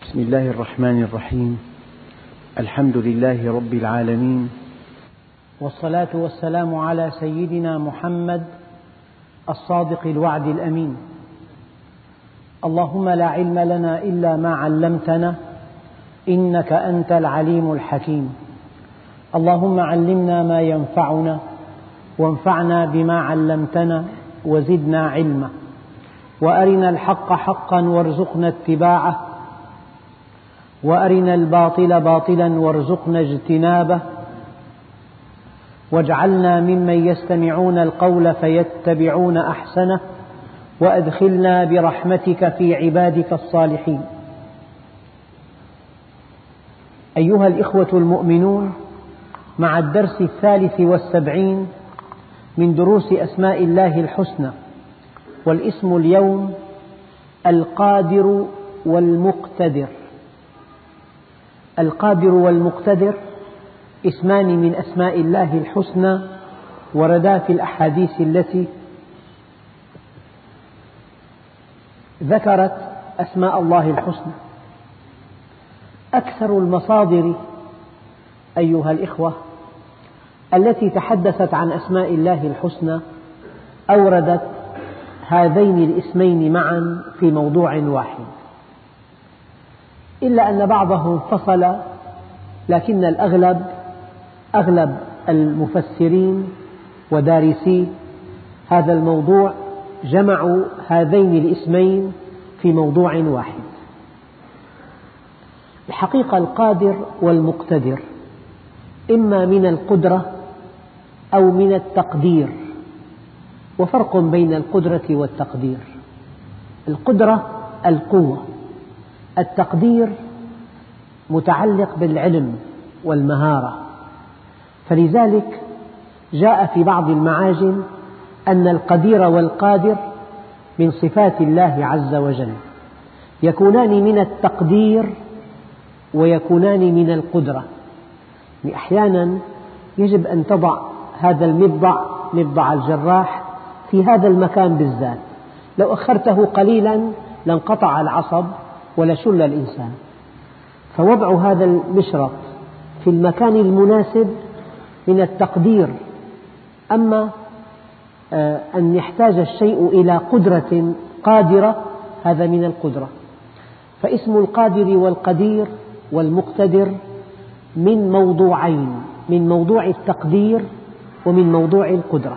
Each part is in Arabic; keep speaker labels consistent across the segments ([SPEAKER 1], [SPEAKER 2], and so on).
[SPEAKER 1] بسم الله الرحمن الرحيم. الحمد لله رب العالمين،
[SPEAKER 2] والصلاة والسلام على سيدنا محمد الصادق الوعد الأمين. اللهم لا علم لنا إلا ما علمتنا إنك أنت العليم الحكيم. اللهم علمنا ما ينفعنا وانفعنا بما علمتنا وزدنا علما، وأرنا الحق حقا وارزقنا اتباعه، وأرنا الباطل باطلا وارزقنا اجتنابه، واجعلنا ممن يستمعون القول فيتبعون أحسنه، وأدخلنا برحمتك في عبادك الصالحين. أيها الإخوة المؤمنون، مع الدرس 73 من دروس أسماء الله الحسنى، والاسم اليوم القادر والمقتدر. القادر والمقتدر اسمان من أسماء الله الحسنى، وردا في الأحاديث التي ذكرت أسماء الله الحسنى. أكثر المصادر أيها الإخوة التي تحدثت عن أسماء الله الحسنى أوردت هذين الاسمين معا في موضوع واحد، إلا أن بعضهم فصل، لكن أغلب المفسرين ودارسي هذا الموضوع جمعوا هذين الاسمين في موضوع واحد. الحقيقة القادر والمقتدر إما من القدرة أو من التقدير، وفرق بين القدرة والتقدير. القدرة القوة، التقدير متعلق بالعلم والمهارة، فلذلك جاء في بعض المعاجم أن القدير والقادر من صفات الله عز وجل، يكونان من التقدير ويكونان من القدرة. أحيانا يجب أن تضع هذا مبضع الجراح في هذا المكان بالذات، لو أخرته قليلا لانقطع العصب ولشل الإنسان، فوضع هذا المشرط في المكان المناسب من التقدير. أما أن يحتاج الشيء إلى قدرة قادرة هذا من القدرة. فاسم القادر والقدير والمقتدر من موضوعين، من موضوع التقدير ومن موضوع القدرة.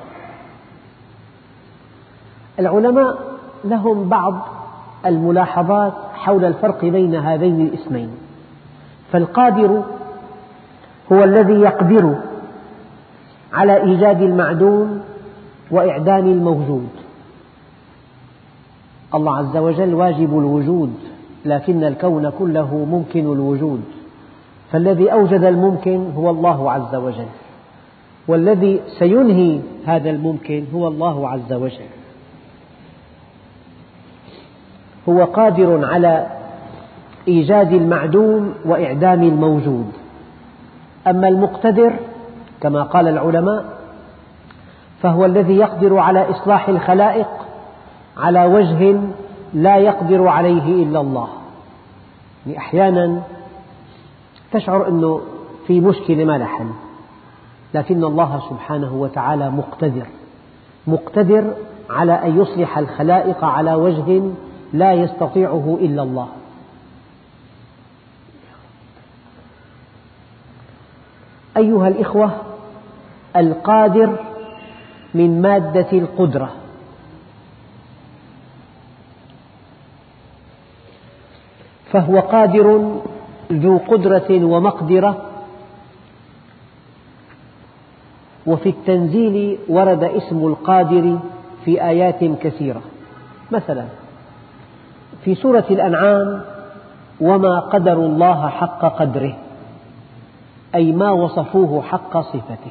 [SPEAKER 2] العلماء لهم بعض الملاحظات حول الفرق بين هذين الاسمين. فالقادر هو الذي يقدر على إيجاد المعدوم وإعدام الموجود. الله عز وجل واجب الوجود، لكن الكون كله ممكن الوجود، فالذي أوجد الممكن هو الله عز وجل، والذي سينهي هذا الممكن هو الله عز وجل. هو قادر على إيجاد المعدوم وإعدام الموجود. أما المقتدر كما قال العلماء فهو الذي يقدر على إصلاح الخلائق على وجه لا يقدر عليه إلا الله. أحيانا تشعر أنه في مشكلة ما لها حل، لكن الله سبحانه وتعالى مقتدر على أن يصلح الخلائق على وجه لا يستطيعه إلا الله. أيها الإخوة، القادر من مادة القدرة، فهو قادر ذو قدرة ومقدرة. وفي التنزيل ورد اسم القادر في آيات كثيرة، مثلا في سورة الأنعام: وما قدروا الله حق قدره، أي ما وصفوه حق صفته.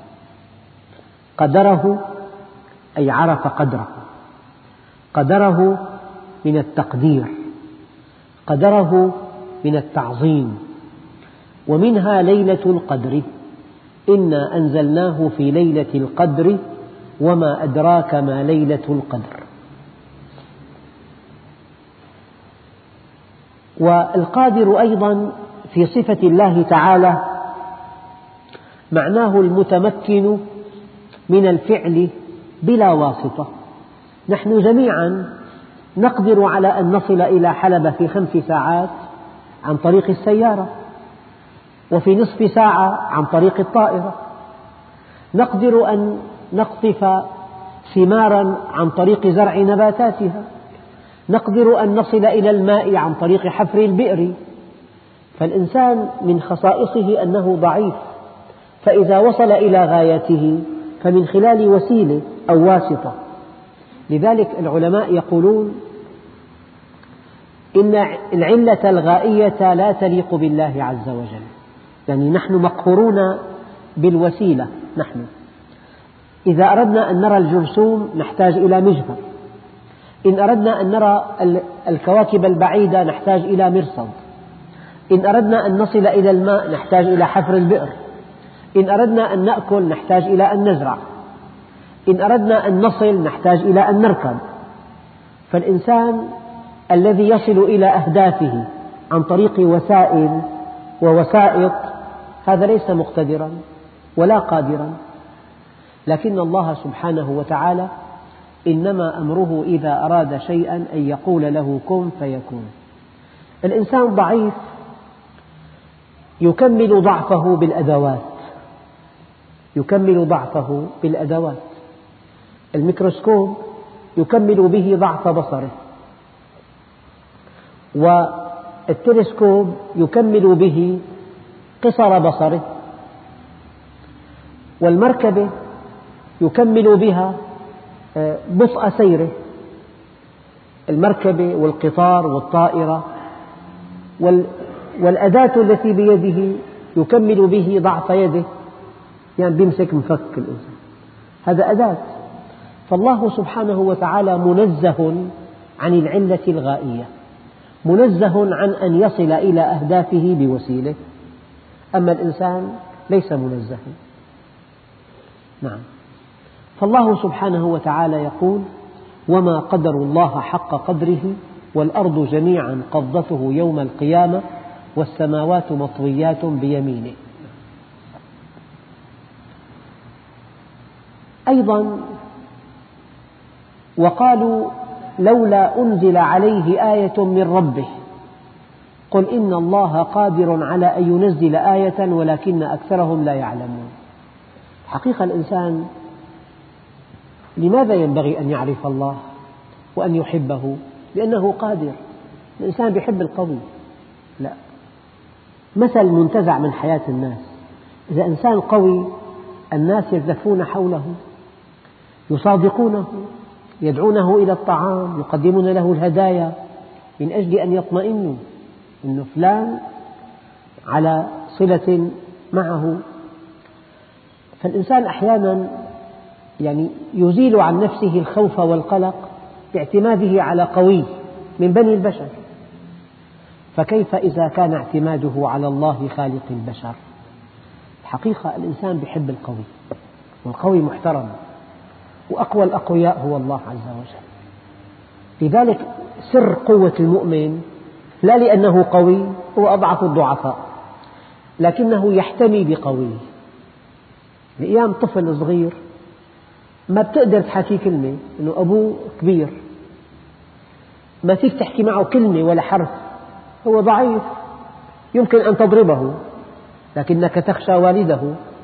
[SPEAKER 2] قدره أي عرف قدره، قدره من التقدير، قدره من التعظيم. ومنها ليلة القدر، إنا أنزلناه في ليلة القدر وما أدراك ما ليلة القدر. والقادر أيضا في صفة الله تعالى معناه المتمكن من الفعل بلا واسطة. نحن جميعا نقدر على أن نصل إلى حلب في 5 ساعات عن طريق السيارة، وفي نصف ساعة عن طريق الطائرة. نقدر أن نقطف ثمارا عن طريق زرع نباتاتها، نقدر أن نصل إلى الماء عن طريق حفر البئر. فالإنسان من خصائصه أنه ضعيف، فإذا وصل إلى غايته فمن خلال وسيلة أو واسطة. لذلك العلماء يقولون إن العلة الغائية لا تليق بالله عز وجل، يعني نحن مقهورون بالوسيلة. نحن إذا أردنا أن نرى الجرثوم نحتاج إلى مجهر، إن أردنا أن نرى الكواكب البعيدة نحتاج إلى مرصد، إن أردنا أن نصل إلى الماء نحتاج إلى حفر البئر، إن أردنا أن نأكل نحتاج إلى أن نزرع، إن أردنا أن نصل نحتاج إلى أن نركب. فالإنسان الذي يصل إلى أهدافه عن طريق وسائل ووسائط هذا ليس مقتدرا ولا قادرا، لكن الله سبحانه وتعالى إنما أمره إذا أراد شيئا أن يقول له كن فيكون. الإنسان ضعيف يكمل ضعفه بالأدوات، يكمل ضعفه بالأدوات. الميكروسكوب يكمل به ضعف بصره، والتلسكوب يكمل به قصر بصره، والمركبة يكمل بها بطء سيره. المركبة والقطار والطائرة والأداة التي بيده يكمل به ضعف يده، يعني بيمسك مفك الإنسان، هذا أداة. فالله سبحانه وتعالى منزه عن العلة الغائية، منزه عن أن يصل إلى أهدافه بوسيلة، أما الإنسان ليس منزها. نعم. فالله سبحانه وتعالى يقول وما قدروا الله حق قدره والأرض جميعا قبضته يوم القيامة والسماوات مطويات بيمينه. أيضا وقالوا لولا أنزل عليه آية من ربه قل إن الله قادر على أن ينزل آية ولكن أكثرهم لا يعلمون. حقيقة الإنسان لماذا ينبغي أن يعرف الله وأن يحبه؟ لأنه قادر. الإنسان يحب القوي؟ لا. مثل منتزع من حياة الناس، إذا إنسان قوي الناس يزدفون حوله، يصادقونه، يدعونه إلى الطعام، يقدمون له الهدايا من أجل أن يطمئنوا أن فلان على صلة معه. فالإنسان أحيانا يعني يزيل عن نفسه الخوف والقلق باعتماده على قوي من بني البشر، فكيف إذا كان اعتماده على الله خالق البشر؟ الحقيقة الإنسان يحب القوي، والقوي محترم، وأقوى الأقوياء هو الله عز وجل. لذلك سر قوة المؤمن لا لأنه قوي، هو أضعف الضعفاء، لكنه يحتمي بقويه. لأيام طفل صغير ما بتقدر تحكي كلمة إنه أبوه كبير، ما فيك تحكي معه كلمة ولا حرف، هو ضعيف، يمكن أن تضربه لكنك تخشى والده.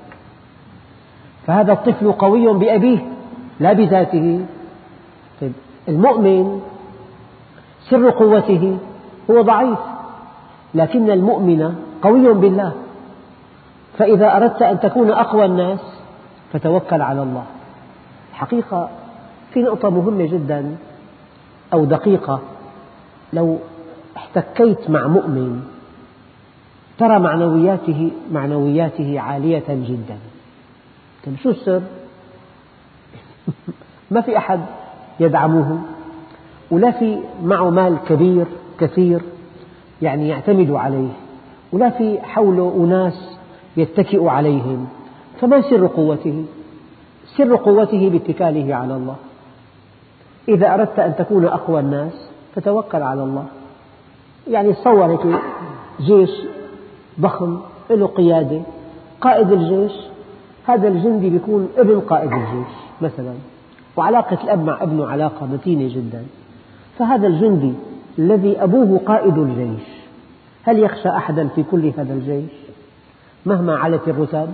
[SPEAKER 2] فهذا الطفل قوي بأبيه لا بذاته. المؤمن سر قوته هو ضعيف، لكن المؤمن قوي بالله. فإذا أردت أن تكون أقوى الناس فتوكل على الله. حقيقة في نقطة مهمة جدا أو دقيقة، لو احتكيت مع مؤمن ترى معنوياته عالية جدا. طيب شو السر؟ ما في أحد يدعمه، ولا في معه مال كبير كثير يعني يعتمد عليه، ولا في حوله أناس يتكئ عليهم. فما سر قوته؟ سر قوته باتكاله على الله. إذا أردت أن تكون أقوى الناس فتوكل على الله. يعني تصور هيك جيش ضخم له قيادة، قائد الجيش هذا الجندي بيكون ابن قائد الجيش مثلا، وعلاقة الأب مع ابنه علاقة متينة جدا. فهذا الجندي الذي أبوه قائد الجيش هل يخشى أحدا في كل هذا الجيش مهما علت الرتب؟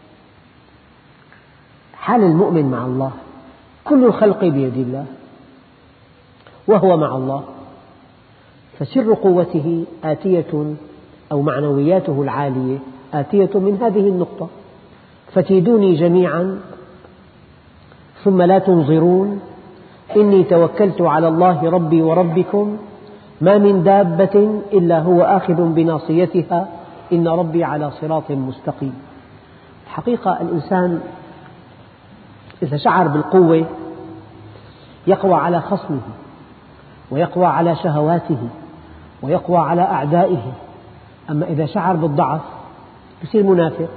[SPEAKER 2] حال المؤمن مع الله، كل الخلق بيد الله وهو مع الله، فسر قوته آتية أو معنوياته العالية آتية من هذه النقطة: فكيدوني جميعا ثم لا تنظرون إني توكلت على الله ربي وربكم ما من دابة إلا هو آخذ بناصيتها إن ربي على صراط مستقيم. الحقيقة الإنسان إذا شعر بالقوة يقوى على خصمه ويقوى على شهواته ويقوى على أعدائه، أما إذا شعر بالضعف يصير منافق.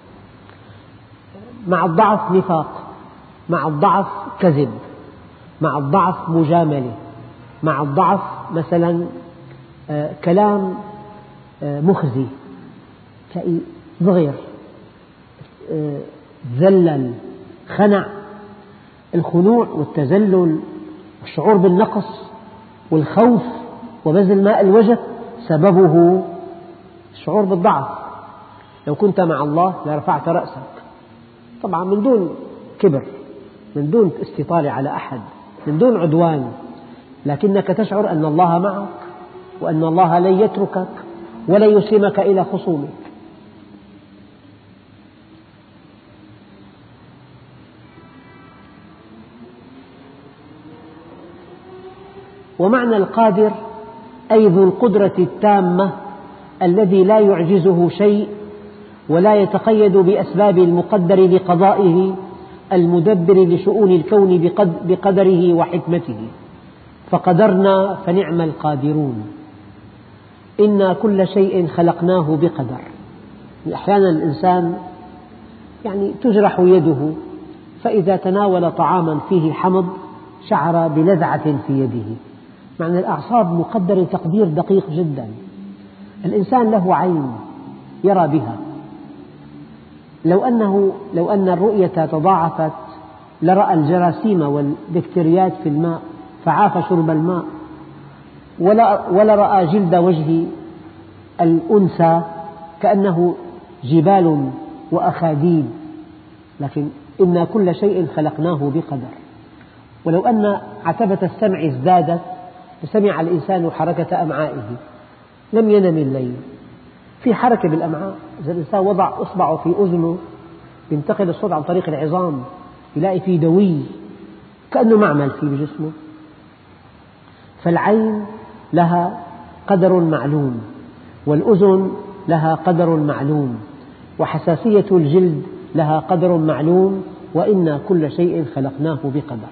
[SPEAKER 2] مع الضعف نفاق، مع الضعف كذب، مع الضعف مجاملة، مع الضعف مثلا كلام مخزي، تلاقي ضغر، ذلل، خنع. الخنوع والتذلل والشعور بالنقص والخوف وبذل ماء الوجه سببه الشعور بالضعف. لو كنت مع الله لرفعت رأسك، طبعا من دون كبر، من دون استطالة على أحد، من دون عدوان، لكنك تشعر أن الله معك وأن الله لن يتركك ولن يسلمك إلى خصومك. ومعنى القادر أي ذو القدرة التامة الذي لا يعجزه شيء ولا يتقيد بأسباب المقدر لقضائه المدبر لشؤون الكون بقدره وحكمته، فقدرنا فنعم القادرون. إنا كل شيء خلقناه بقدر. أحيانا الإنسان تجرح يده فإذا تناول طعاما فيه حمض شعر بلذعة في يده، معنى الأعصاب مقدرة تقدير دقيق جدا. الإنسان له عين يرى بها، لو أن الرؤية تضاعفت لرأى الجراثيم والبكتيريات في الماء فعاف شرب الماء، ولا رأى جلد وجه الأنثى كأنه جبال وأخاديد. لكن إنا كل شيء خلقناه بقدر. ولو أن عتبة السمع ازدادت لسمع الإنسان حركة أمعائه، لم ينم الليل، في حركة بالأمعاء. إذا الإنسان وضع إصبعه في أذنه ينتقل الصوت عن طريق العظام، يلاقي فيه دوي كأنه معمل فيه بجسمه. فالعين لها قدر معلوم، والأذن لها قدر معلوم، وحساسية الجلد لها قدر معلوم، وإنا كل شيء خلقناه بقدر.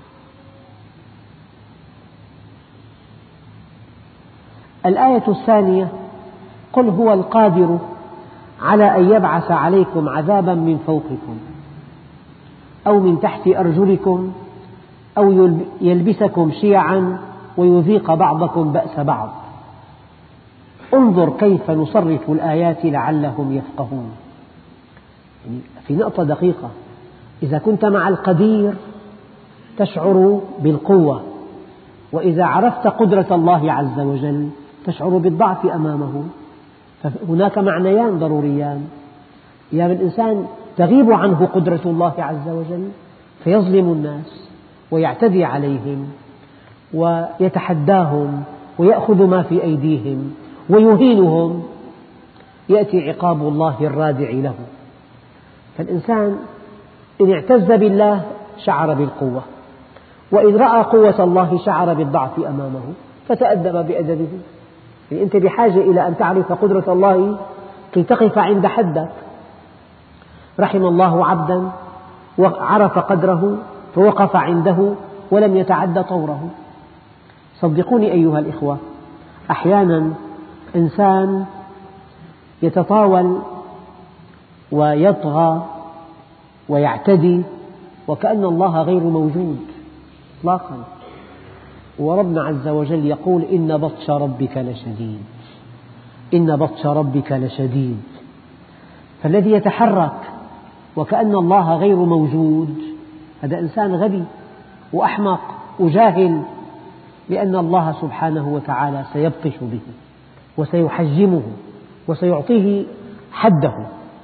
[SPEAKER 2] الآية الثانية: قل هو القادر على أن يبعث عليكم عذابا من فوقكم أو من تحت أرجلكم أو يلبسكم شيعا ويذيق بعضكم بأس بعض انظر كيف نصرف الآيات لعلهم يفقهون. في نقطة دقيقة: إذا كنت مع القدير تشعر بالقوة، وإذا عرفت قدرة الله عز وجل تشعر بالضعف أمامه. فهناك معنيان ضروريان: يعني الإنسان تغيب عنه قدرة الله عز وجل فيظلم الناس ويعتدي عليهم ويتحداهم ويأخذ ما في أيديهم ويهينهم، يأتي عقاب الله الرادع له. فالإنسان إن اعتز بالله شعر بالقوة، وإن رأى قوة الله شعر بالضعف أمامه فتأدب بأدبه. يعني أنت بحاجة إلى أن تعرف قدرة الله كي تقف عند حدك. رحم الله عبدا وعرف قدره فوقف عنده ولم يتعد طوره. صدقوني أيها الإخوة، أحيانا إنسان يتطاول ويطغى ويعتدي وكأن الله غير موجود إطلاقا، وربنا عز وجل يقول إن بطش ربك لشديد، إن بطش ربك لشديد. فالذي يتحرك وكأن الله غير موجود هذا إنسان غبي وأحمق وجاهل، لأن الله سبحانه وتعالى سيبطش به وسيحجمه وسيعطيه حده.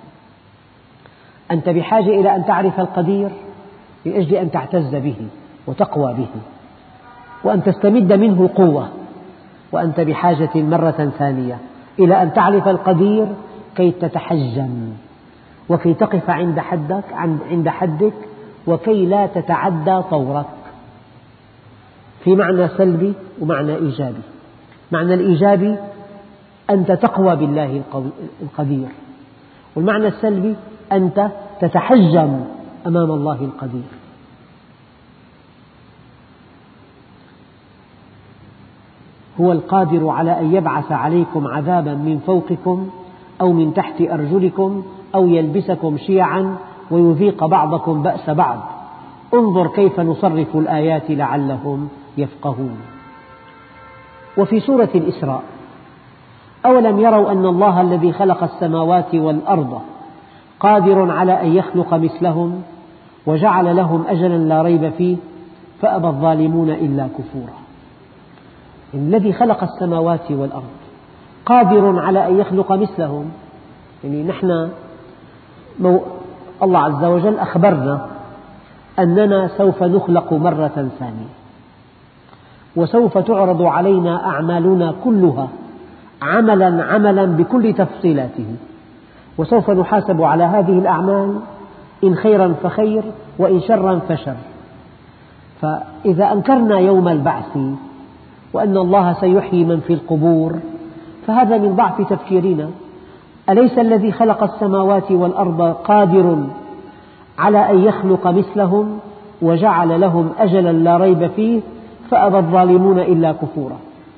[SPEAKER 2] أنت بحاجة إلى أن تعرف القدير لأجل أن تعتز به وتقوى به وأن تستمد منه قوة، وأنت بحاجة مرة ثانية إلى أن تعرف القدير كي تتحجم وكي تقف عند حدك وكي لا تتعدى طورك. في معنى سلبي ومعنى إيجابي. معنى الإيجابي أنت تقوى بالله القدير، والمعنى السلبي أنت تتحجم أمام الله القدير. هو القادر على أن يبعث عليكم عذابا من فوقكم أو من تحت أرجلكم أو يلبسكم شيعا ويذيق بعضكم بأس بعض، انظر كيف نصرف الآيات لعلهم يفقهون. وفي سورة الإسراء: أولم يروا أن الله الذي خلق السماوات والأرض قادر على أن يخلق مثلهم وجعل لهم أجلا لا ريب فيه فأبى الظالمون إلا كفورا. الذي خلق السماوات والأرض قادر على أن يخلق مثلهم، يعني نحن الله عز وجل أخبرنا أننا سوف نخلق مرة ثانية، وسوف تعرض علينا أعمالنا كلها عملا بكل تفصيلاته، وسوف نحاسب على هذه الأعمال إن خيرا فخير وإن شرا فشر. فإذا أنكرنا يوم البعث وأن الله سيحيي من في القبور فهذا من ضعف تفكيرنا. أليس الذي خلق السماوات والأرض قادر على أن يخلق مثلهم وجعل لهم أجلا لا ريب فيه فأبى الظالمون إلا كفورا.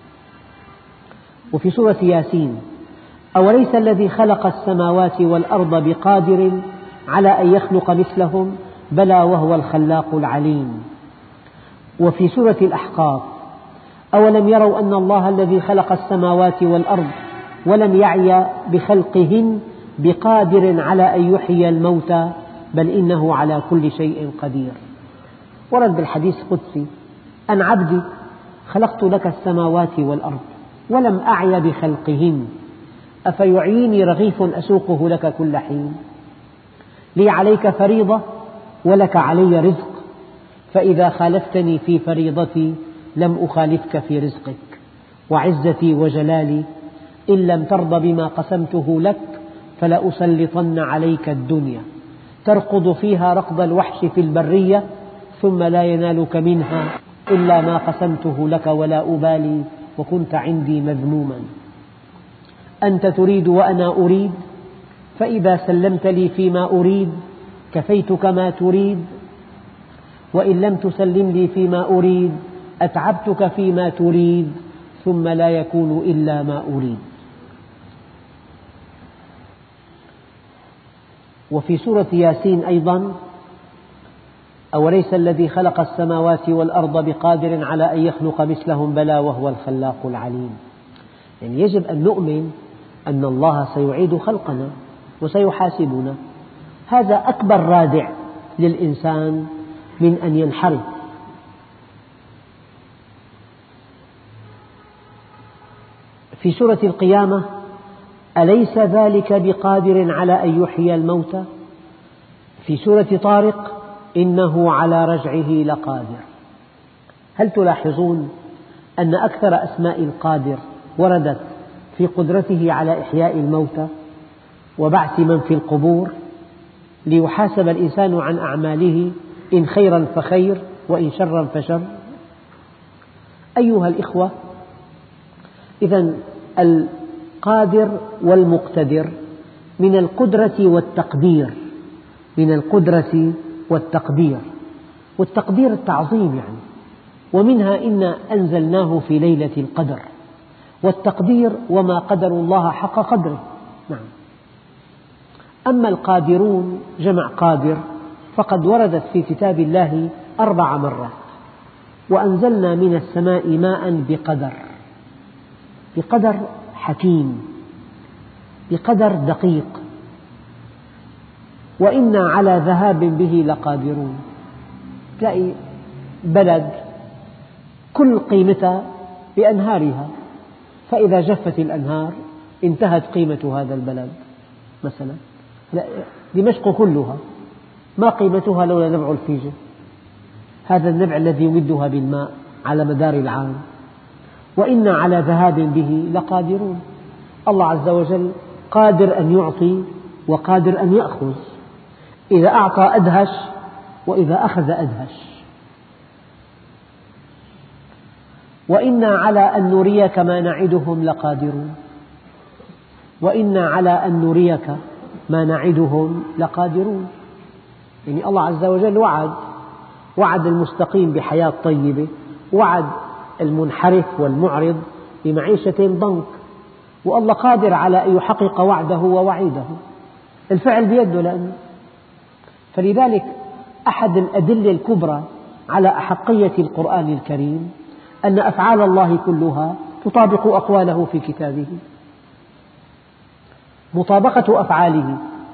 [SPEAKER 2] وفي سورة ياسين: أوليس الذي خلق السماوات والأرض بقادر على أن يخلق مثلهم بلى وهو الخلاق العليم. وفي سورة الأحقاف: أولم يروا أن الله الذي خلق السماوات والأرض ولم يعي بخلقهن بقادر على أن يحيي الموتى بل إنه على كل شيء قدير. ورد بالحديث القدسي: أن عبدي خلقت لك السماوات والأرض ولم أعي بخلقهن أفيعيني رغيف أسوقه لك كل حين؟ لي عليك فريضة ولك علي رزق، فإذا خالفتني في فريضتي لم أخالفك في رزقك، وعزتي وجلالي إن لم ترض بما قسمته لك فلأسلطن عليك الدنيا تركض فيها ركض الوحش في البرية ثم لا ينالك منها إلا ما قسمته لك ولا أبالي وكنت عندي مذموما. أنت تريد وأنا أريد، فإذا سلمت لي فيما أريد كفيتك ما تريد، وإن لم تسلم لي فيما أريد أتعبتك فيما تريد ثم لا يكون إلا ما أريد. وفي سورة ياسين أيضا: أوليس الذي خلق السماوات والأرض بقادر على أن يخلق مثلهم بلى وهو الخلاق العليم. يعني يجب أن نؤمن أن الله سيعيد خلقنا وسيحاسبنا. هذا أكبر رادع للإنسان من أن ينحرف. في سورة القيامة: أليس ذلك بقادر على أن يحيي الموتى. في سورة طارق: إنه على رجعه لقادر. هل تلاحظون أن أكثر أسماء القادر وردت في قدرته على إحياء الموتى وبعث من في القبور ليحاسب الإنسان عن أعماله إن خيرا فخير وإن شرا فشر؟ أيها الإخوة، إذن القادر والمقتدر من القدرة والتقدير، من القدرة والتقدير، والتقدير التعظيم يعني، ومنها إنا أنزلناه في ليلة القدر، والتقدير وما قدر الله حق قدره. نعم. أما القادرون جمع قادر فقد وردت في كتاب الله 4 مرات، وأنزلنا من السماء ماء بقدر حكيم، بقدر دقيق، وإنا على ذهاب به لقادرون. تلاقي بلد كل قيمتها بأنهارها، فإذا جفت الأنهار انتهت قيمة هذا البلد. مثلا دمشق كلها ما قيمتها لولا نبع الفيجة، هذا النبع الذي يمدها بالماء على مدار العام. وإنا على ذهاب به لقادرون. الله عز وجل قادر أن يعطي وقادر أن يأخذ، إذا أعطى أدهش وإذا أخذ أدهش. وإنا على أن نريك ما نعدهم لقادرون. وإنا على أن نريك ما نعدهم لقادرون. يعني الله عز وجل وعد المستقيم بحياة طيبة، وعد المنحرف والمعرض بمعيشة ضنك، والله قادر على أن يحقق وعده ووعيده. الفعل بيده لأنه. فلذلك أحد الأدلة الكبرى على أحقية القرآن الكريم أن أفعال الله كلها تطابق أقواله في كتابه. مطابقة أفعاله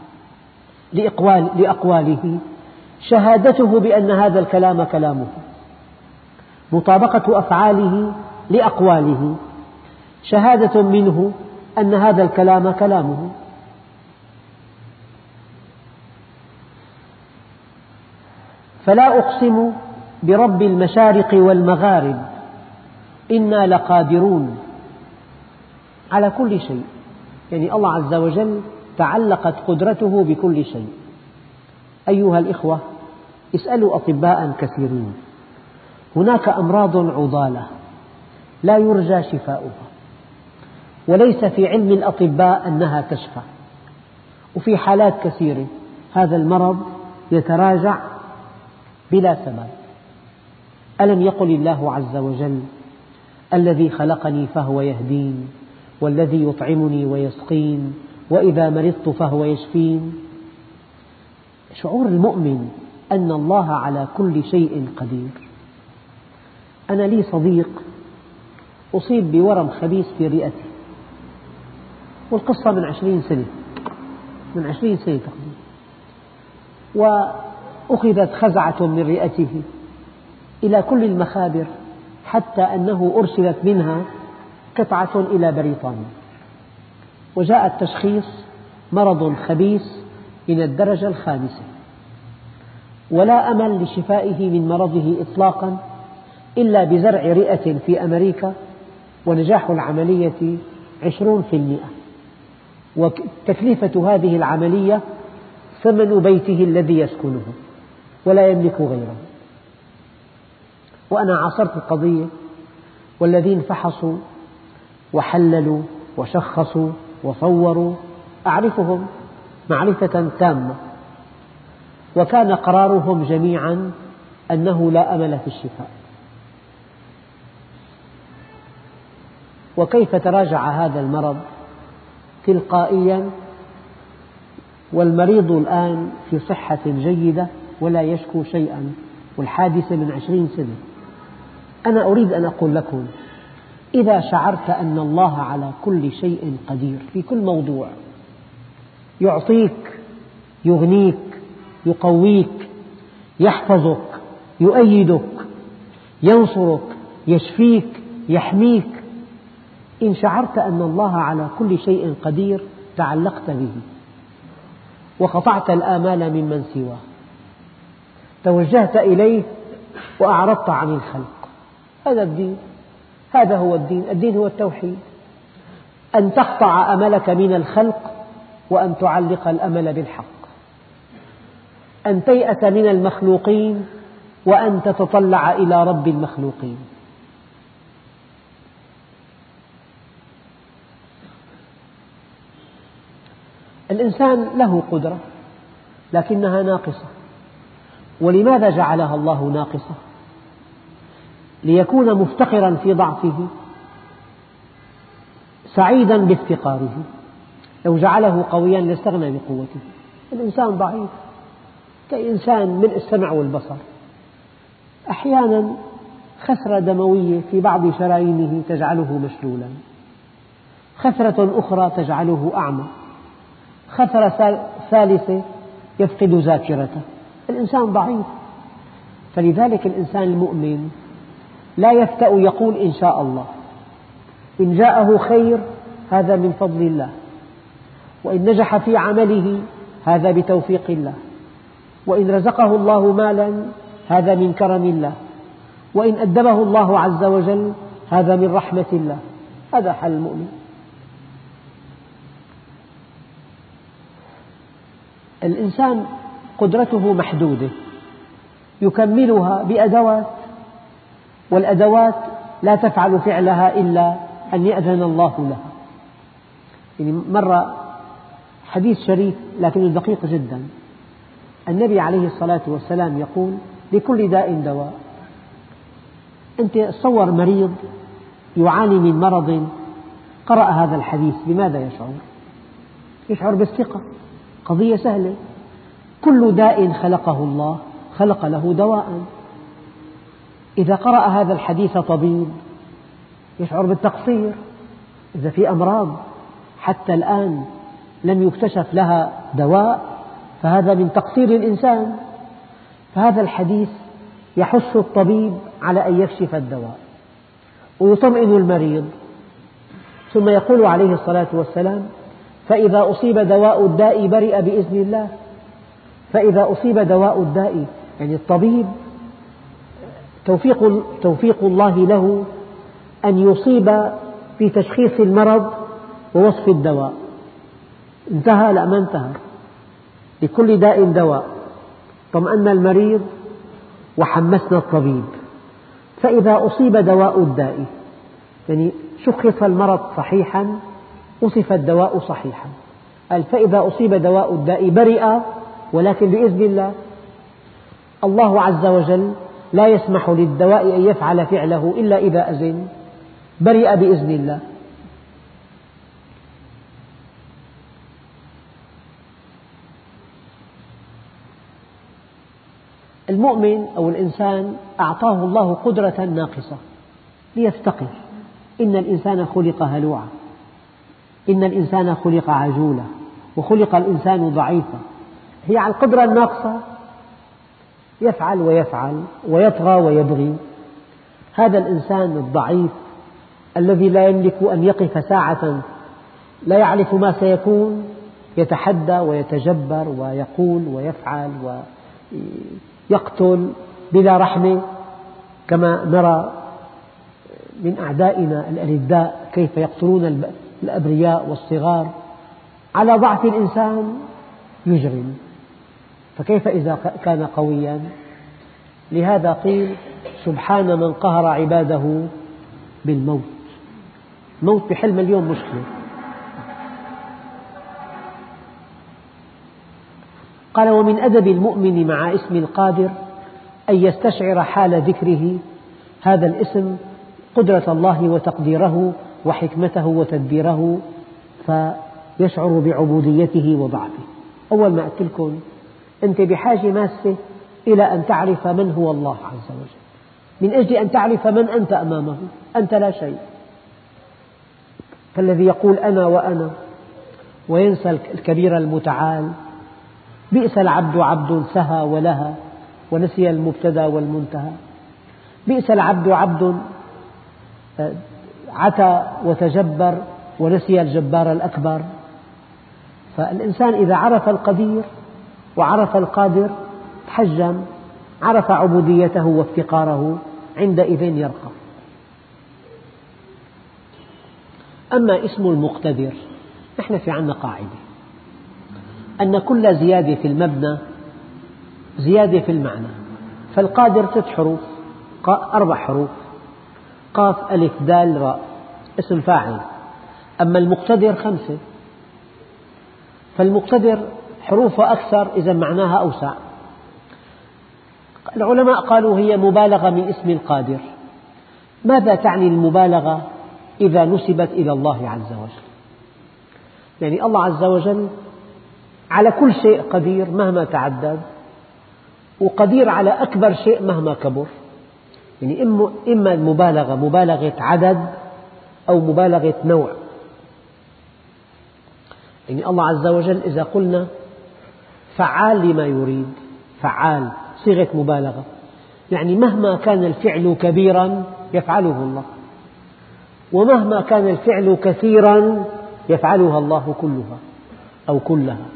[SPEAKER 2] لأقواله شهادته بأن هذا الكلام كلامه، مطابقة أفعاله لأقواله شهادة منه أن هذا الكلام كلامه. فلا أقسم برب المشارق والمغارب إنا لقادرون على كل شيء. يعني الله عز وجل تعلقت قدرته بكل شيء. أيها الإخوة، اسألوا أطباء كثيرين، هناك أمراض عضالة لا يرجى شفاؤها، وليس في علم الأطباء أنها تشفى، وفي حالات كثيرة هذا المرض يتراجع بلا سبب. ألم يقل الله عز وجل: الذي خلقني فهو يهدين، والذي يطعمني ويسقين، وإذا مرضت فهو يشفين. شعور المؤمن أن الله على كل شيء قدير. أنا لي صديق أصيب بورم خبيث في رئته، والقصة من 20 سنة تقريبا، وأخذت خزعة من رئته إلى كل المخابر، حتى أنه أرسلت منها قطعة إلى بريطانيا، وجاء التشخيص مرض خبيث من الدرجة الخامسة، ولا أمل لشفائه من مرضه إطلاقا إلا بزرع رئة في أمريكا، ونجاح العملية 20%، وتكلفة هذه العملية ثمن بيته الذي يسكنه ولا يملك غيره. وأنا عاصرت القضية، والذين فحصوا وحللوا وشخصوا وصوروا أعرفهم معرفة تامة، وكان قرارهم جميعا أنه لا أمل في الشفاء. وكيف تراجع هذا المرض تلقائيا، والمريض الآن في صحة جيدة ولا يشكو شيئا، والحادثة من 20 سنة. أنا أريد أن أقول لكم: إذا شعرت أن الله على كل شيء قدير في كل موضوع، يعطيك، يغنيك، يقويك، يحفظك، يؤيدك، ينصرك، يشفيك، يحميك، إن شعرت أن الله على كل شيء قدير تعلقت به، وقطعت الآمال ممن سواه، توجهت إليه وأعرضت عن الخلق. هذا الدين، هذا هو الدين. الدين هو التوحيد، أن تقطع أملك من الخلق وأن تعلق الأمل بالحق، أن تيأس من المخلوقين وأن تتطلع إلى رب المخلوقين. الإنسان له قدرة لكنها ناقصة. ولماذا جعلها الله ناقصة؟ ليكون مفتقرا في ضعفه، سعيدا بافتقاره. لو جعله قويا لاستغنى بقوته. الإنسان ضعيف كإنسان ملء السمع والبصر، أحيانا خثرة دموية في بعض شرايينه تجعله مشلولا، خثرة أخرى تجعله أعمى، خثرة ثالثة يفقد ذاكرته. الإنسان ضعيف، فلذلك الإنسان المؤمن لا يفتأ يقول إن شاء الله. إن جاءه خير هذا من فضل الله، وإن نجح في عمله هذا بتوفيق الله، وإن رزقه الله مالا هذا من كرم الله، وإن أدبه الله عز وجل هذا من رحمة الله. هذا حال المؤمن. الإنسان قدرته محدودة يكملها بأدوات، والأدوات لا تفعل فعلها إلا أن يأذن الله لها. يعني مرة حديث شريف لكنه دقيق جدا، النبي عليه الصلاة والسلام يقول: لكل داء دواء. أنت تصور مريض يعاني من مرض، قرأ هذا الحديث بماذا يشعر؟ يشعر بالثقة، قضية سهلة. كل داء خلقه الله خلق له دواء. إذا قرأ هذا الحديث طبيب يشعر بالتقصير، إذا في أمراض حتى الآن لم يكتشف لها دواء فهذا من تقصير الإنسان. فهذا الحديث يحث الطبيب على أن يكشف الدواء ويطمئن المريض، ثم يقول عليه الصلاة والسلام: فإذا أصيب دواء الداء برئ بإذن الله. فإذا أصيب دواء الداء يعني الطبيب توفيق الله له أن يصيب في تشخيص المرض ووصف الدواء. انتهى؟ لا، ما انتهى. لكل داء دواء. طمأن المريض وحمسنا الطبيب. فإذا أصيب دواء الداء يعني شخص المرض صحيحا، وصف الدواء صحيحا. قال: فإذا أصيب دواء الداء برئ، ولكن بإذن الله. الله عز وجل لا يسمح للدواء أن يفعل فعله إلا إذا أذن، برئ بإذن الله. المؤمن أو الإنسان أعطاه الله قدرة ناقصة ليفتقر. إن الإنسان خلق هلوعا، إن الإنسان خلق عجولا، وخلق الإنسان ضعيفا. هي على القدرة الناقصة يفعل ويفعل ويطغى ويبغي. هذا الإنسان الضعيف الذي لا يملك أن يقف ساعة، لا يعرف ما سيكون، يتحدى ويتجبر ويقول ويفعل ويقتل بلا رحمة، كما نرى من أعدائنا الألداء كيف يقتلون الأبرياء والصغار. على ضعف الإنسان يجرم، فكيف إذا كان قويا؟ لهذا قيل: سبحان من قهر عباده بالموت. الموت بحل مليون مشكلة. قال: ومن أدب المؤمن مع اسم القادر أن يستشعر حال ذكره هذا الاسم قدرة الله وتقديره وحكمته وتدبيره، فيشعر بعبوديته وضعفه. أول ما قلت لكم أنت بحاجة ماسة إلى أن تعرف من هو الله عز وجل، من أجل أن تعرف من أنت أمامه. أنت لا شيء. فالذي يقول أنا وأنا وينسى الكبير المتعال، بئس العبد عبد سهى ولهى ونسي المبتدأ والمنتهى. بئس العبد عبد عتى وتجبر ونسي الجبار الأكبر. فالإنسان إذا عرف القدير وعرف القادر تحجم، عرف عبوديته وافتقاره، عندئذ يرقى. أما اسم المقتدر، نحن في عندنا قاعدة أن كل زيادة في المبنى زيادة في المعنى. فالقادر 6 حروف، 4 حروف: قاف ألف دال راء، اسم فاعل. أما المقتدر 5. فالمقتدر حروفها أكثر، إذا معناها أوسع. العلماء قالوا هي مبالغة من اسم القادر. ماذا تعني المبالغة إذا نسبت إلى الله عز وجل؟ يعني الله عز وجل على كل شيء قدير مهما تعدد، وقدير على أكبر شيء مهما كبر. يعني إما المبالغة مبالغة عدد أو مبالغة نوع. يعني الله عز وجل إذا قلنا فعال لما يريد، فعال صيغة مبالغة، يعني مهما كان الفعل كبيرا يفعله الله، ومهما كان الفعل كثيرا يفعلها الله كلها أو كلها.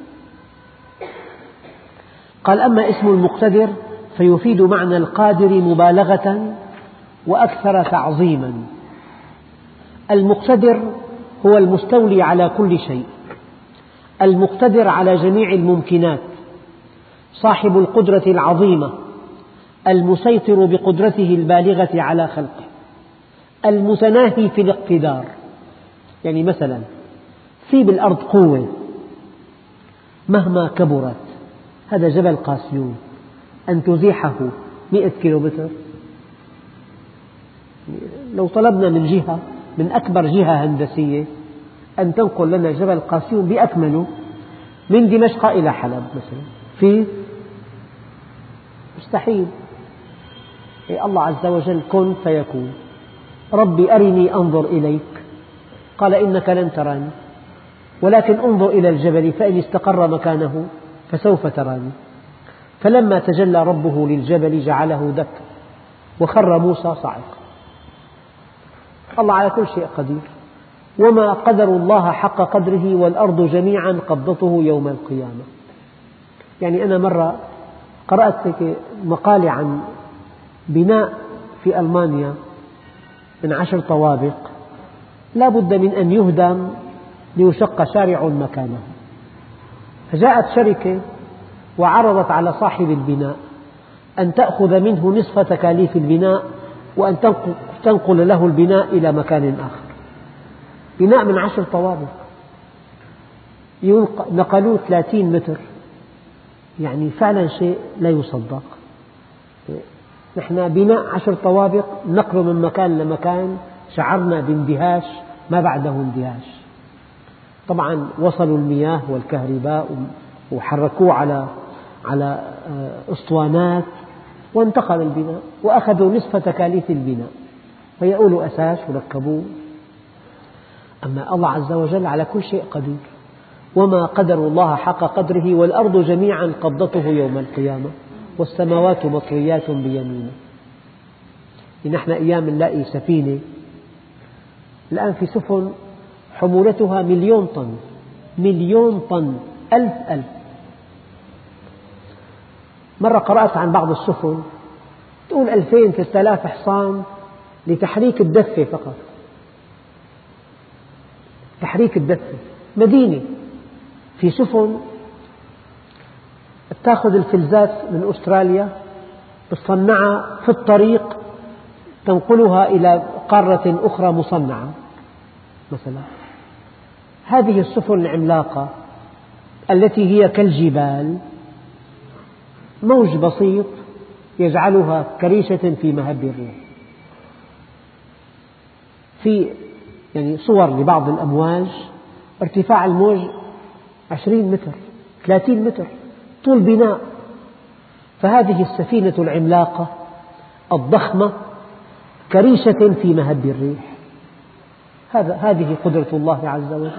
[SPEAKER 2] قال: أما اسم المقتدر فيفيد معنى القادر مبالغة وأكثر تعظيما. المقتدر هو المستولي على كل شيء، المقتدر على جميع الممكنات، صاحب القدرة العظيمة، المسيطر بقدرته البالغة على خلقه، المتناهي في الاقتدار. يعني مثلا في بالأرض قوة مهما كبرت، هذا جبل قاسيون، أن تزيحه 100 كيلومتر، لو طلبنا من جهة، من أكبر جهة هندسية، أن تنقل لنا جبل قاسيون بأكمله من دمشق إلى حلب مثلا، في مستحيل. الله عز وجل كن فيكون. ربي أرني أنظر إليك، قال: إنك لن تراني ولكن انظر إلى الجبل فإن استقر مكانه فسوف تراني. فلما تجلى ربه للجبل جعله دكا وخر موسى صعقا. الله على كل شيء قدير. وما قدر الله حق قدره والأرض جميعا قبضته يوم القيامة. يعني أنا مرة قرأت مقالة عن بناء في ألمانيا من 10 طوابق لا بد من أن يهدم ليشق شارع مكانه، فجاءت شركة وعرضت على صاحب البناء أن تأخذ منه نصف تكاليف البناء وأن تنقل له البناء إلى مكان آخر. بناء من 10 طوابق نقلوه 30 متر، يعني فعلا شيء لا يصدق. نحن بناء 10 طوابق نقله من مكان لمكان شعرنا باندهاش ما بعده اندهاش. طبعا وصلوا المياه والكهرباء وحركوه على أسطوانات وانتقل البناء وأخذوا نصف تكاليف البناء، فيقولوا أساس وركبوه. أما الله عز وجل على كل شيء قدير. وما قدر الله حق قدره والأرض جميعا قبضته يوم القيامة والسماوات مطويات بيمينه. نحن أيام نلاقي سفينة، الآن في سفن حمولتها 1,000,000 طن، 1,000,000 طن، 1000,000. مرة قرأت عن بعض السفن تقول 2000 3000 حصان لتحريك الدفة فقط، تحريك الدفة. مدينة في سفن تأخذ الفلزات من أستراليا تصنعها في الطريق تنقلها إلى قارة أخرى مصنعة مثلا. هذه السفن العملاقة التي هي كالجبال موج بسيط يجعلها كريشة في مهب الريح. في يعني صور لبعض الأمواج ارتفاع الموج 20 متر 30 متر طول بناء. فهذه السفينة العملاقة الضخمة كريشة في مهب الريح. هذه قدرة الله عز وجل.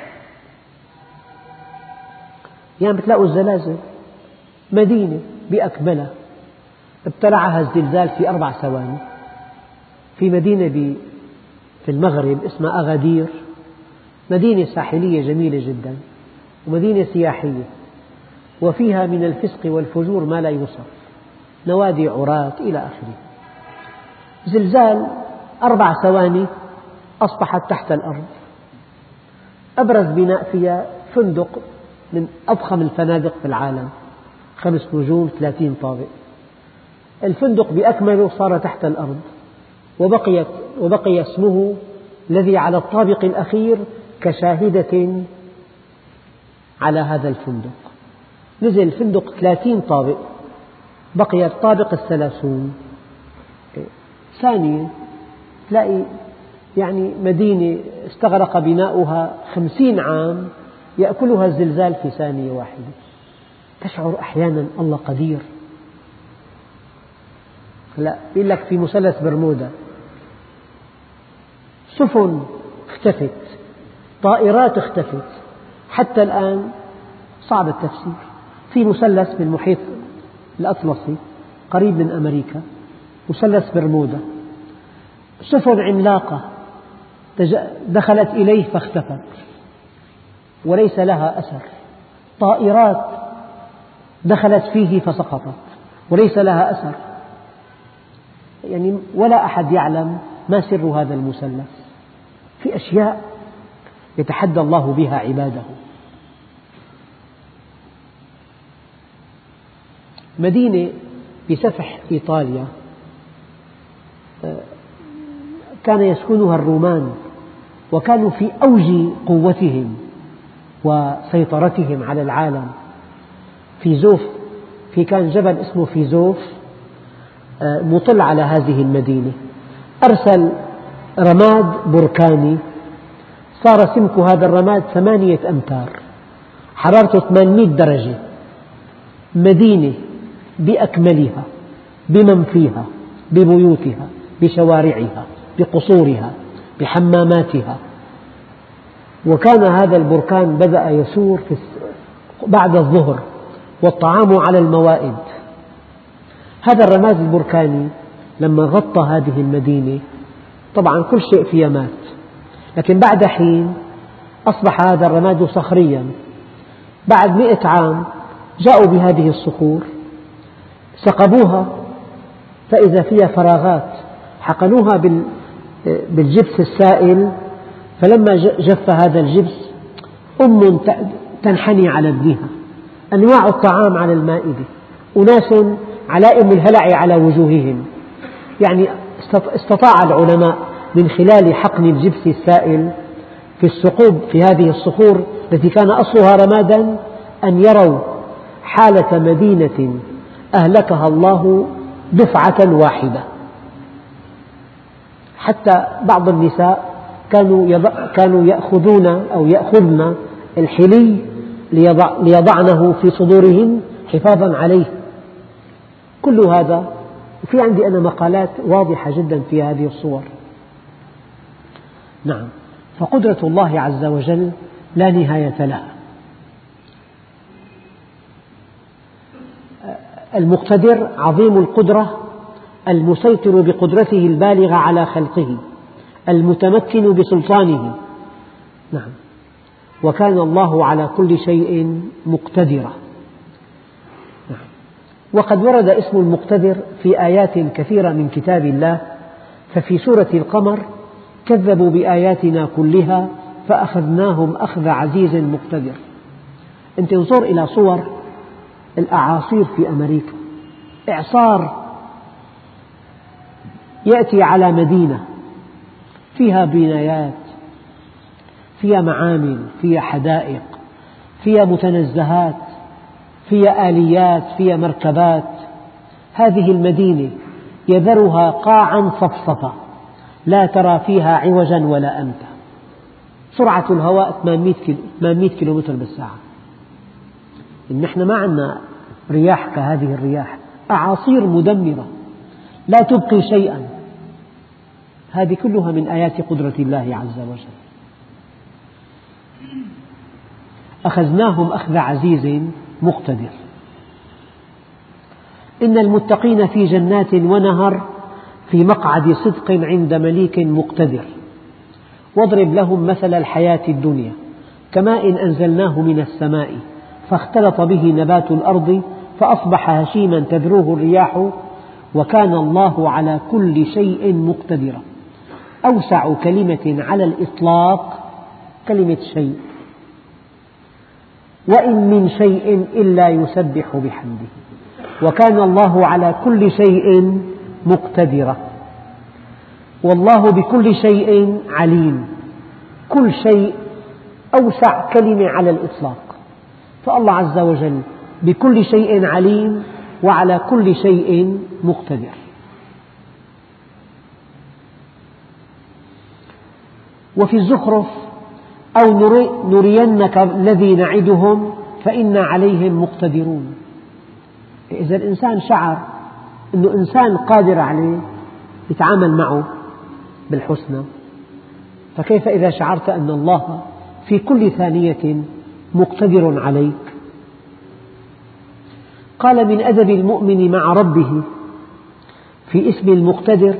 [SPEAKER 2] يعني بتلاقوا الزلازل، مدينة بأكملها ابتلعها الزلزال في 4 ثواني. في مدينة في المغرب اسمها أغادير، مدينة ساحلية جميلة جدا ومدينة سياحية، وفيها من الفسق والفجور ما لا يوصف، نوادي عراة إلى آخره. زلزال 4 ثواني أصبحت تحت الأرض. أبرز بناء فيها فندق من أضخم الفنادق في العالم، 5 نجوم 30 طابق. الفندق بأكمله صار تحت الأرض وبقي اسمه الذي على الطابق الأخير كشاهدة على هذا الفندق. نزل الفندق 30 طابق، بقي الطابق 30. ثانية تلاقي يعني مدينة استغرق بناؤها 50 عام يأكلها الزلزال في ثانية واحدة. تشعر أحيانا الله قدير. لا، يقول لك في مثلث برمودا، سفن اختفت، طائرات اختفت، حتى الآن صعب التفسير. في مثلث بالمحيط الأطلسي قريب من أمريكا، مثلث برمودا، سفن عملاقة دخلت إليه فاختفت وليس لها أثر، طائرات دخلت فيه فسقطت وليس لها أثر، يعني ولا أحد يعلم ما سر هذا المثلث. في أشياء يتحدى الله بها عباده. مدينة بسفح إيطاليا كان يسكنها الرومان، وكانوا في أوج قوتهم وسيطرتهم على العالم. كان جبل اسمه فيزوف مطل على هذه المدينة، أرسل رماد بركاني، صار سمك هذا الرماد 8 أمتار، حرارته 800 درجة. مدينة بأكملها، بمن فيها، ببيوتها، بشوارعها، بقصورها، بحماماتها. وكان هذا البركان بدأ يسور بعد الظهر، والطعام على الموائد. هذا الرماد البركاني لما غطى هذه المدينة، طبعا كل شيء فيها مات، لكن بعد حين أصبح هذا الرماد صخريا. بعد 100 عام جاءوا بهذه الصخور، سقبوها فإذا فيها فراغات، حقنوها بالجبس السائل، فلما جف هذا الجبس أم تنحني على ابنها، أنواع الطعام على المائدة، أناس علائم الهلع على وجوههم. يعني استطاع العلماء من خلال حقن الجبس السائل في الثقوب في هذه الصخور التي كان أصلها رمادا أن يروا حالة مدينة أهلكها الله دفعة واحدة. حتى بعض النساء كانوا يأخذون أو يأخذن الحلي ليضعنه في صدورهن حفاظا عليه. كل هذا، وفي عندي أنا مقالات واضحة جدا في هذه الصور. نعم، فقدرة الله عز وجل لا نهاية لها. المقتدر عظيم القدرة، المسيطر بقدرته البالغة على خلقه، المتمكن بسلطانه. نعم، وكان الله على كل شيء مقتدرا. نعم. وقد ورد اسم المقتدر في آيات كثيرة من كتاب الله، ففي سورة القمر كذبوا بآياتنا كلها فأخذناهم أخذ عزيز مقتدر. أنت انظر إلى صور الأعاصير في أمريكا، إعصار يأتي على مدينة فيها بنايات، فيها معامل، فيها حدائق، فيها متنزهات، فيها آليات، فيها مركبات. هذه المدينة يذرها قاعا صفصفا لا ترى فيها عوجا ولا أمتا، سرعة الهواء 800 كيلومتر بالساعة. نحن ما عندنا رياح كهذه الرياح، أعاصير مدمرة لا تبقي شيئا. هذه كلها من آيات قدرة الله عز وجل. أخذناهم أخذ عزيز مقتدر. إن المتقين في جنات ونهر في مقعد صدق عند مليك مقتدر. واضرب لهم مثل الحياة الدنيا كماء أنزلناه من السماء فاختلط به نبات الأرض فأصبح هشيما تذروه الرياح وكان الله على كل شيء مقتدرا. أوسع كلمة على الإطلاق كلمة شيء، وإن من شيء إلا يسبح بحمده وكان الله على كل شيء مقتدرا. والله بكل شيء عليم. كل شيء أوسع كلمة على الإطلاق، فالله عز وجل بكل شيء عليم وعلى كل شيء مقتدر. وفي الزخرف أو نرينك الذي نعدهم فإنا عليهم مقتدرون. إذا الإنسان شعر أنه إنسان قادر عليه يتعامل معه بالحسنى، فكيف إذا شعرت أن الله في كل ثانية مقتدر عليك؟ قال: من أدب المؤمن مع ربه في اسم المقتدر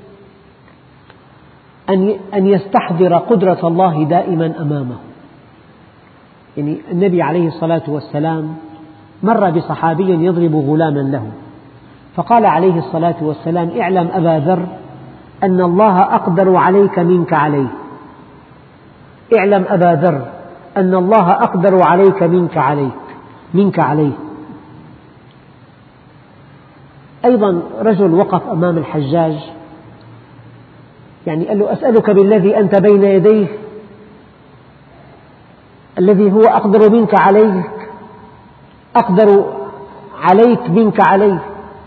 [SPEAKER 2] أن يستحضر قدرة الله دائما أمامه. يعني النبي عليه الصلاة والسلام مر بصحابي يضرب غلاما له، فقال عليه الصلاة والسلام: اعلم أبا ذر أن الله أقدر عليك منك عليه. اعلم أبا ذر أن الله أقدر عليك منك عليه. أيضا رجل وقف أمام الحجاج، يعني قال له: أسألك بالذي أنت بين يديه الذي هو أقدر منك عليك، أقدر عليك منك عليه،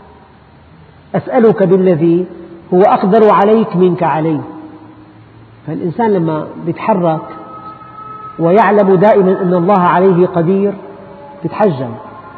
[SPEAKER 2] أسألك بالذي هو أقدر عليك منك عليه. فالإنسان لما يتحرك ويعلم دائما أن الله عليه قدير يتحجم.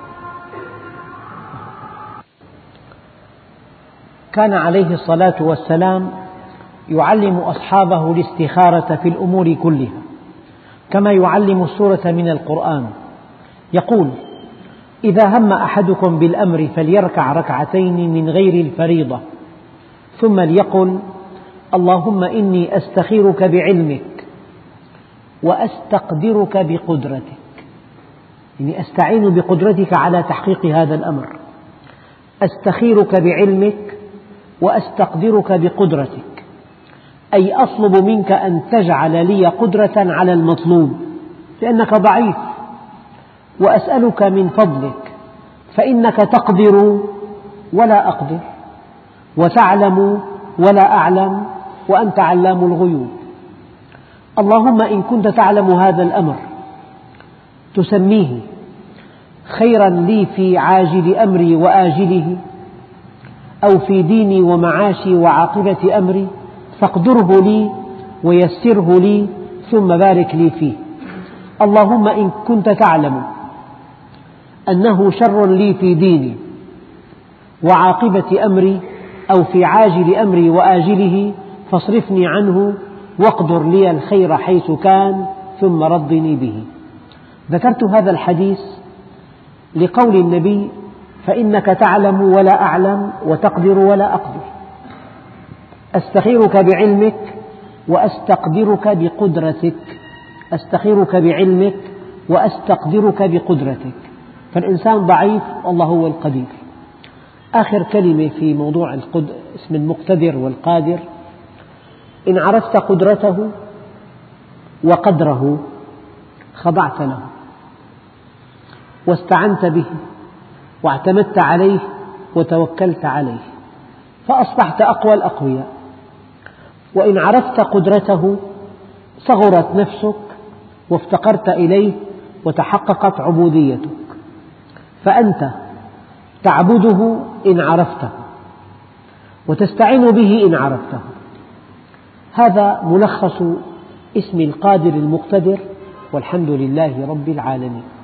[SPEAKER 2] كان عليه الصلاة والسلام يعلم أصحابه الاستخارة في الأمور كلها كما يعلم السورة من القرآن. يقول: إذا هم أحدكم بالأمر فليركع ركعتين من غير الفريضة ثم ليقل: اللهم إني أستخيرك بعلمك وأستقدرك بقدرتك، يعني أستعين بقدرتك على تحقيق هذا الأمر. أستخيرك بعلمك وأستقدرك بقدرتك، أي أطلب منك أن تجعل لي قدرة على المطلوب لأنك ضعيف، وأسألك من فضلك فإنك تقدر ولا أقدر، وتعلم ولا أعلم، وأنت علام الغيوب. اللهم إن كنت تعلم هذا الأمر تسميه خيرا لي في عاجل أمري وآجله، أو في ديني ومعاشي وعاقبة أمري، فاقدره لي ويسره لي ثم بارك لي فيه. اللهم إن كنت تعلم أنه شر لي في ديني وعاقبة أمري أو في عاجل أمري وآجله فاصرفني عنه واقدر لي الخير حيث كان ثم ردني به. ذكرت هذا الحديث لقول النبي: فإنك تعلم ولا أعلم وتقدر ولا أقدر. أستخيرك بعلمك وأستقدرك بقدرتك، أستخيرك بعلمك وأستقدرك بقدرتك. فالإنسان ضعيف والله هو القدير. آخر كلمة في موضوع اسم المقتدر والقادر: إن عرفت قدرته وقدره خضعت له واستعنت به واعتمدت عليه وتوكلت عليه فأصبحت أقوى الأقوياء. وإن عرفت قدرته صغرت نفسك وافتقرت إليه وتحققت عبوديتك، فأنت تعبده إن عرفته وتستعين به إن عرفته. هذا ملخص اسم القادر المقتدر، والحمد لله رب العالمين.